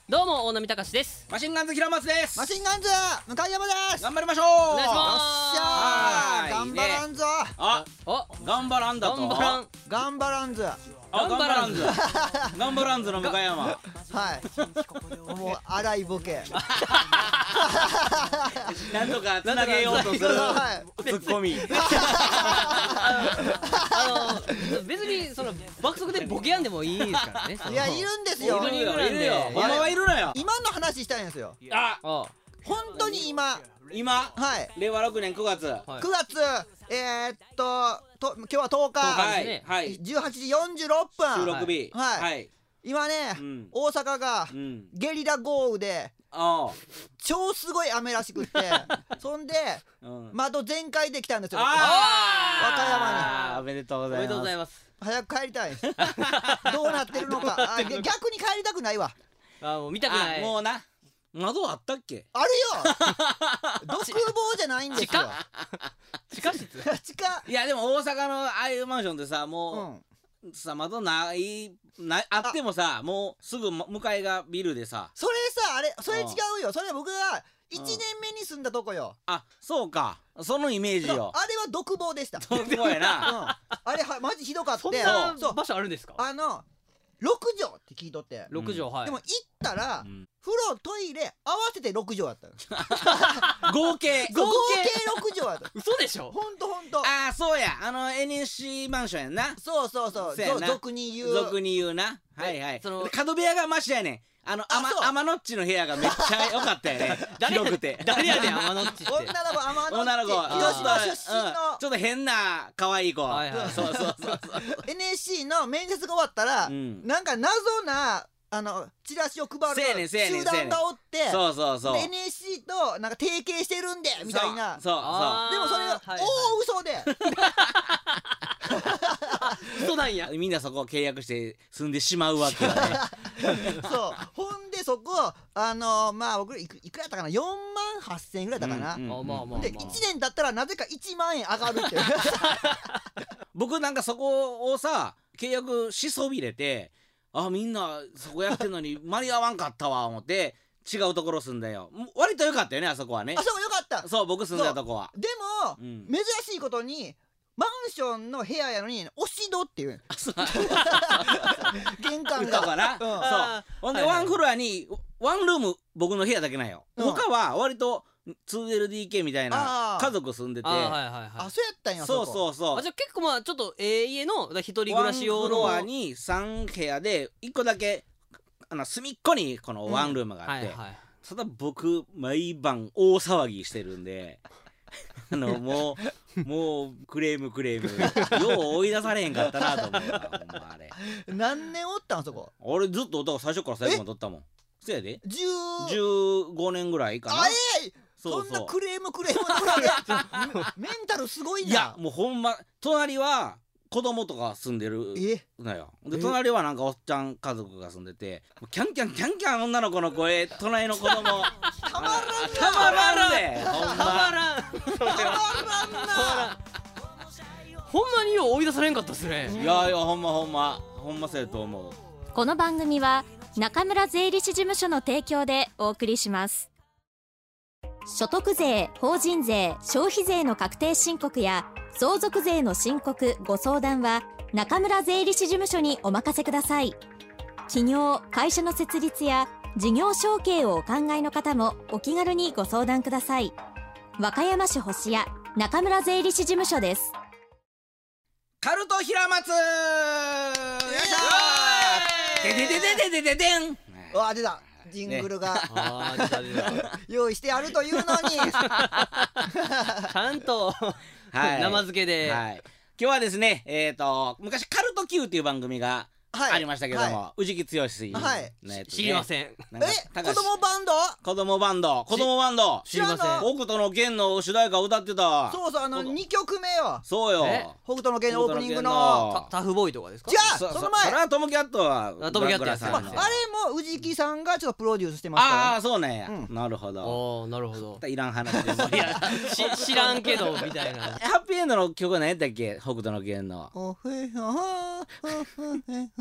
どうも大波隆です。 マシンガンズ平松です。 マシンガンズ向山です。 頑張りましょう。 お願いします。 よっしゃー、頑張らんぞ。 あ、 お、 頑張らんだと。 頑張らん。 頑張らんず。 頑張らんず。頑張らんずの向山。 はい。もう荒いボケ。 なんとかつなげようとするツッコミ。 別にその爆速でボケやんでもいいですからね。 いや、いるんですよ。 いるよ。ほんまはいるのよ。 今の話したいんですよ。 あ、 本当に今、 はい。令和6年9月。 9月、今日は10日、 はい。 18時46分。 収録日。 はい。今ね、大阪がゲリラ豪雨で超すごい雨らしくって、そんで窓全開できたんですよ、和歌山に。おめでとうございます。 早く帰りたい。どうなってるのか。逆に帰りたくないわ。 もう見たくない。 もうな、窓あったっけ。 あるよ。独房じゃないんですよ。 地下室。 いやでも大阪のああいうマンションってさ、もうさ、窓ないあってもさ、もうすぐ向かいがビルでさ。 それさ、あれそれ違うよ。それ僕が1年目に住んだとこよ。 あ、そうか、そのイメージよ。 あれは独房でした。 独房やな。 あれマジひどかった。 そんな場所あるんですか。 6畳って聞いとって。 6畳。はい。 でも行ったら風呂トイレ合わせて6畳だった合計 6畳だった。 嘘でしょ。 ほんと。 ああ、そうや、NSC マンションやんな。 そう俗に言うな。はいはい。角部屋がマシやねん。天のっちの部屋がめっちゃ良かったよね。広くて。 誰やねん、天のっちって。 女の子広島出身のちょっと変な可愛い子。そう NSC の面接が終わったら、なんか謎なチラシを配る集団がおって、で NSC となんか提携してるんでみたいな。でもそれが大嘘で。 嘘なんや。 みんなそこを契約して住んでしまうわけよね。 そう、ほんでそこまあ僕いくらやったかな、4万8,000円ぐらいだったかな。で1年経ったらなぜか1万円上がるって。 僕なんかそこをさ契約しそびれて、あ、みんなそこやってんのに間に合わんかったわ思って違うところ住んだよ。割と良かったよね、あそこはね。 あそこ良かった。 そう、僕住んだとこは。 でも珍しいことにマンションの部屋やのに押し戸っていう玄関が。 そう。ほんでワンフロアにワンルーム僕の部屋だけなんよ。他は割と 2LDK みたいな家族住んでて。 そうやったんや。 そう。 じゃあ結構まあちょっと家の一人暮らし用のワンフロアに3部屋で1個だけ隅っこにこのワンルームがあって、ただ僕毎晩大騒ぎしてるんで。もうクレームよう追い出されへんかったなと思うわ。あれ何年おったんそこ。 俺ずっと最初から最後まで撮ったもん。そやで15年ぐらいかな。 そんなクレームメンタルすごいな。 いやもうほんま、隣は子供とか住んでるのよ。で隣はなんかおっちゃん家族が住んでて、キャンキャン女の子の声、隣の子供たまらんで、ほんまほんまによう追い出されんかったっすね。 いやほんまそうやと思う。 この番組は中村税理士事務所の提供でお送りします。所得税、法人税、消費税の確定申告や相続税の申告ご相談は中村税理士事務所にお任せください。企業・会社の設立や事業承継をお考えの方もお気軽にご相談ください。和歌山市星谷中村税理士事務所です。 カルト平松。よいしょ。でん。 うわ、出たジングルが用意してあるというのにちゃんと生漬けで。 今日はですね、昔カルト Q っていう番組がありましたけども、宇治木剛のやつ。 知りません。 子供バンド知りません。 北斗の拳の主題歌を歌ってた。 そう2曲目よ。 そうよ、 北斗の拳のオープニングのタフボーイとかですか。 じゃあその前、 それはトムキャットはトムキャットやあれも宇治木さんがちょっとプロデュースしてますから。 ああ、そうなんや。なるほど。 なるほど。 いらん話です。 いや知らんけどみたいな。 ハッピーエンドの曲何やったっけ、北斗の拳の。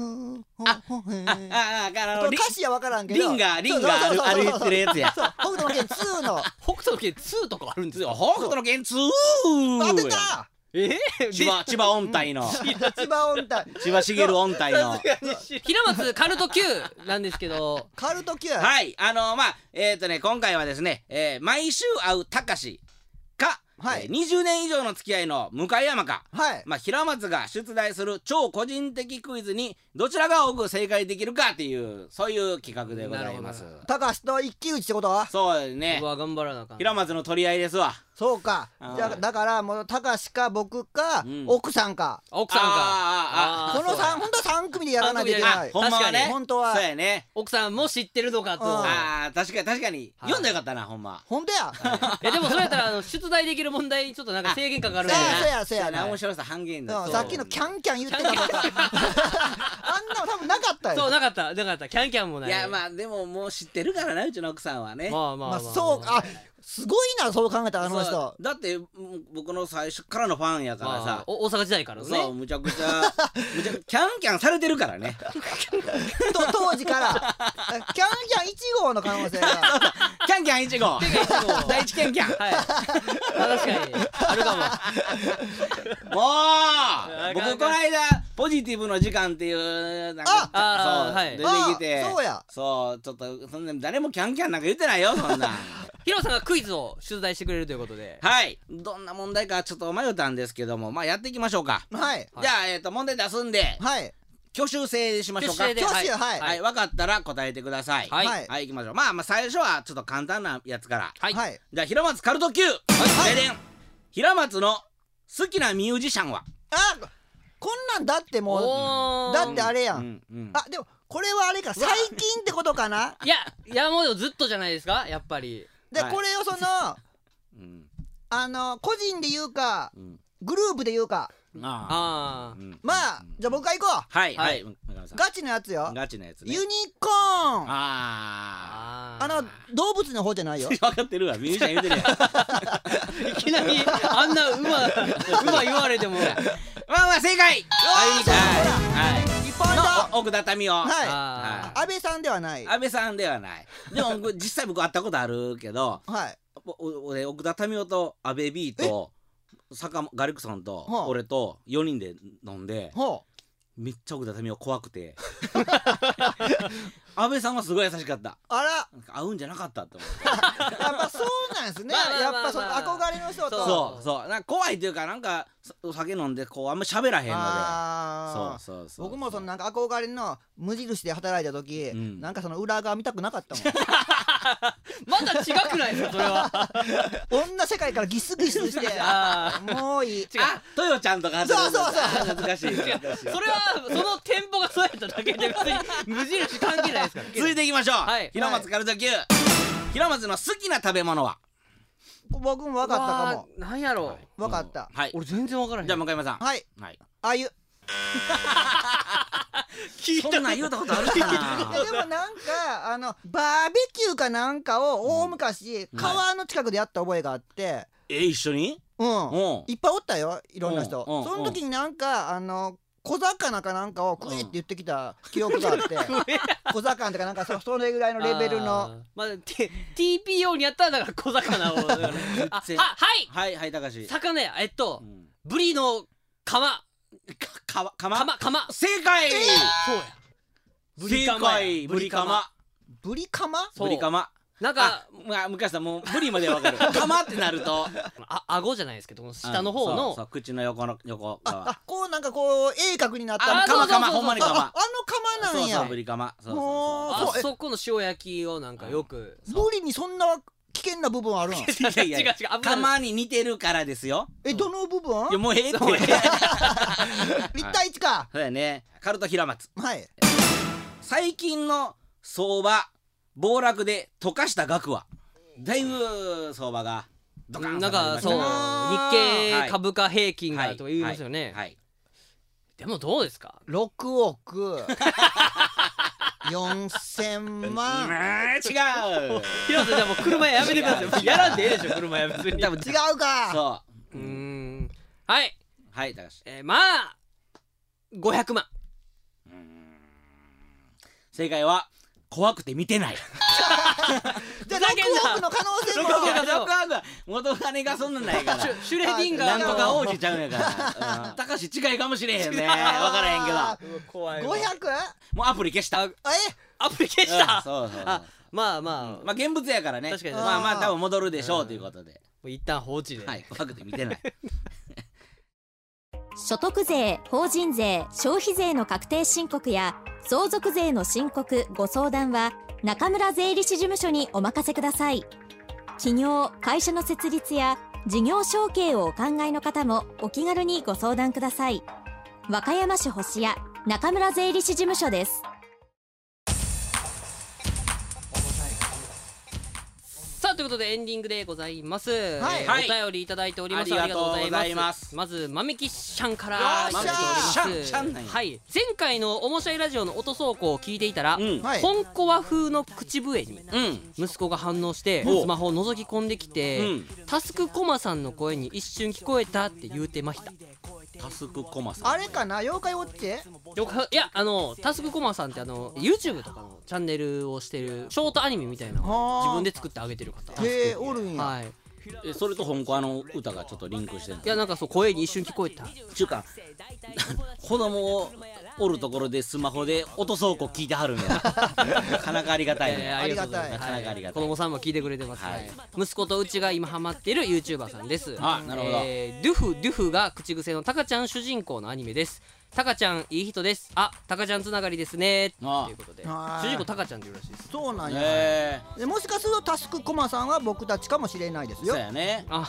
歌詞は分からんけどリンが歩いてるやつや。 北斗の拳2の北斗の拳2とかあるんですよ。 北斗の拳2。 あ、出た。 千葉音体の千葉音体、 千葉茂音体の平松カルト Q なんですけど、 カルト Q、 はい、まあ今回はですね、毎週会うたかしか、20年以上の付き合いの向山か、まあ、平松が出題する超個人的クイズにどちらが多く正解できるかっていう、そういう企画でございます。 たかしと一騎打ちってことは。 そうですね。 うわ頑張らなあかん。 平松の取り合いですわ。 そうか。だからもうたかしか僕か奥さんか。 奥さんか。 この3、本当は3組でやらないといけない。 ほんまはね。 本当は。 そうやね。 奥さんも知ってるのかと。 確かに読んだらよかったな、ほんま。 本当や。 でもそれやったら出題できる問題にちょっとなんか制限かかるんで。 そうや面白さ半減だ。 さっきのキャンキャン言ってたとか。あんなの多分なかったよ。 そう、なかったキャンキャンもない。 いや、まあでももう知ってるからな、うちの奥さんはね。 まあそう、すごいな、そう考えたらあの人。 だって僕の最初からのファンやからさ、 大阪時代からね。 そう、むちゃくちゃキャンキャンされてるからね。 当時からキャンキャン1号の可能性が。 キャンキャン1号第一キャンキャン。 はい、確かにあるかも。 もう僕この間ポジティブの時間っていうなんか出てきて、そうちょっとそんな誰もキャンキャンなんか言ってないよ、そんな。 ヒロさんがクイズを出題してくれるということで、 はい、どんな問題かちょっと迷ったんですけども、まあやっていきましょうか。 はい、 じゃあ問題出すんで、挙手制しましょうか。 挙手、 はい、分かったら答えてください。はい、いきましょう。まあ最初はちょっと簡単なやつから。はい、じゃあ平松カルト Q、平松の好きなミュージシャンは。 こんなんだってもうだってあれやん。でもこれはあれか、最近ってことかな。 いやもうずっとじゃないですか、やっぱり。 でこれをその個人で言うかグループで言うか。まあじゃあ僕が行こう。 はい、 ガチのやつよ。 ガチのやつね。 ユニコーン。動物の方じゃないよ。 分かってるわ、ミュージシャン言うてるやん。 いきなりあんな馬言われても。 まあ正解。 1ポイント。 奥田民生。 安倍さんではない。 安倍さんではない。でも実際僕会ったことあるけど、奥田民生と安倍 B とガリクソンと俺と4人で飲んで、めっちゃ奥田民生怖くて、安倍さんはすごい優しかった。 あら、 会うんじゃなかったって思って。 やっぱそうなんですね。やっぱその憧れの人と。 そうなんか怖いっていうか、なんかお酒飲んでこうあんま喋らへんので。そう僕もそのなんか憧れの無印で働いた時、なんかその裏側見たくなかったもん。 まだ違くないですか、それは。 女世界からギスギスして、もういい。 トヨちゃんとか。そう懐かしい。それはその店舗がそうやっただけで別に無印関係ないですから。 続いていきましょう。平松カルト Q。平松の好きな食べ物は。 僕も分かったかも。 なんやろう。分かった。 俺全然分からへん。 じゃあ向山さん。 はい。あゆ。 そんなん言うたことあるかな。 でもなんかバーベキューかなんかを大昔川の近くでやった覚えがあって。 一緒に？ いっぱいおったよ、いろんな人。その時になんか小魚かなんかを食えって言ってきた記憶があって、小魚とかなんかそれぐらいのレベルの。 まあ TPO にやったらだから小魚を。 はい高橋。 魚やブリのカマ。 正解。 そうや。 ブリカマ。 ブリカマ。 ブリカマ。なんか昔さ、もうブリまでわかる。カマってなると顎じゃないですけど、下の方の口の横側。 こうなんかこう鋭角になったカマ、ほんまにカマ。 カマなんや。 そうブリカマ。 あそこの塩焼きをなんかよく。 ブリにそんな危険な部分あるん？ 違うカマに似てるからですよ。 どの部分？ いやもうええって。 1対1か。 そうやね。カルト平松。 はい。 最近の相場暴落で溶かした額は。だいぶ相場がドカンなんかそう、日経株価平均がと言いますよね。でもどうですか ？6億4000万。 違う。 平瀬じゃもう車やめてください。やらんでええでしょ、車や別に。 多分違うか。 そう。 はい高橋。 まあ500万。 正解は怖くて見てない。 じゃあ6億の可能性も。 6億元金がそんなんないから。 シュレディンガーなんとか王子ちゃうんやから。高橋近いかもしれへんね。分からへんけど。 怖い。500？ もうアプリ消した。 アプリ消した。 そうそう。 まあ現物やからね。 確かに。 まあ多分戻るでしょうということで。 一旦放置で。 はい。怖くて見てない。 所得税、法人税、消費税の確定申告や相続税の申告・ご相談は中村税理士事務所にお任せください。企業・会社の設立や事業承継をお考えの方もお気軽にご相談ください。和歌山市星谷中村税理士事務所です。 さあということでエンディングでございます。 はいお便りいただいております。ありがとうございます。まず豆吉シャンからいただいております。はい、前回のおもしゃいラジオの音倉庫を聞いていたら、本コア風の口笛に息子が反応してスマホを覗き込んできて、タスクコマさんの声に一瞬聞こえたって言うてました。 タスクコマさん、 あれかな、妖怪ウォッチ？ いやタスクコマさんってYouTube とかのチャンネルをしてるショートアニメみたいなのを自分で作ってあげてる方。 へえ、おるんや。 はい。 それと本コアの歌がちょっとリンクしてるの？ いやなんかそう声に一瞬聞こえた。 ちゅうか子供をおるところでスマホで音倉庫聞いてはるんや。なかなかありがたいね。 ありがたい。 なかなかありがたい。 子供さんも聞いてくれてますね。息子とうちが今ハマっている YouTuber さんです。 あ、なるほど。 ドゥフが口癖のタカちゃん主人公のアニメです。タカちゃんいい人です。あ、タカちゃんつながりですねということで主人公タカちゃんっていうらしいです。 そうなんや。でもしかするとタスクコマさんは僕たちかもしれないですよ。 そうやね。 あ、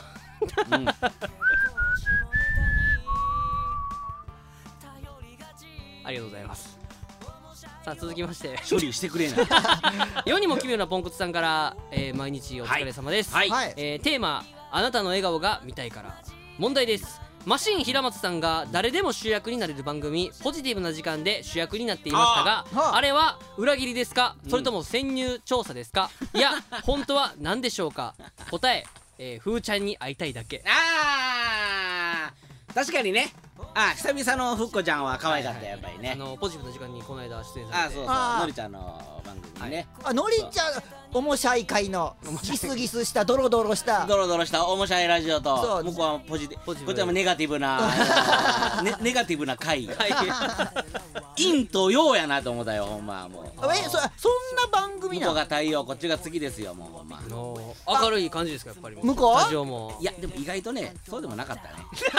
ありがとうございます。さあ続きまして処理してくれない。 世にも奇妙なポンコツさんから、毎日お疲れ様です。テーマあなたの笑顔が見たいから。問題です。マシン平松さんが誰でも主役になれる番組ポジティブな時間で主役になっていましたが、あれは裏切りですか、それとも潜入調査ですか、いや本当は何でしょうか。答え、ふーちゃんに会いたいだけ。 確かにね。久々のふっこちゃんは可愛かったやっぱりね。 ポジティブな時間にこの間出演されて。 そうそう、のりちゃんの番組ね。 のりちゃんおもしゃい会のギスギスしたドロドロしたおもしゃいラジオと、向こうはポジティブ、こっちはネガティブなネガティブな回。陰と陽やなと思ったよほんま。もうそんな番組なの？ 向こうが太陽、こっちが月ですよもうほんま。 明るい感じですかやっぱり。 向こうスタジオも。 いやでも意外とねそうでもなかったね。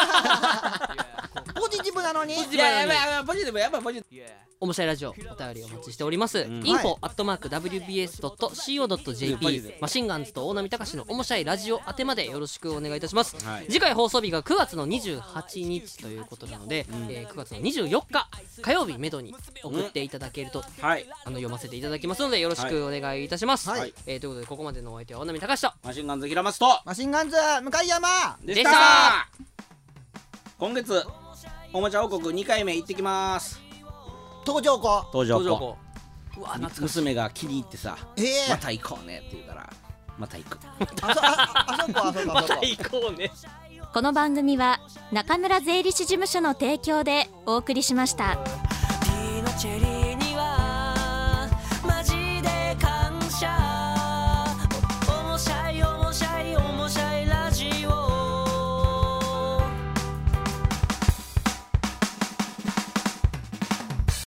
ポジティブなのに。 いやポジティブ、やっぱポジティブ。 おもしゃいラジオお便りお待ちしております。info@wbs.co.jp マシンガンズと大波隆のおもしゃいラジオ宛てまでよろしくお願いいたします。次回放送日が9月の28日ということなので、9月の24日火曜日めどに送っていただけると、読ませていただきますのでよろしくお願いいたします。ということでここまでのお相手は大波隆とマシンガンズ平松とマシンガンズ向山でした。今月おもちゃ王国2回目行ってきます。 東条湖。 うわ懐かしい。 娘が気に入ってさ、また行こうねって言うからまた行く。 あそこまた行こうね。 この番組は中村税理士事務所の提供でお送りしました。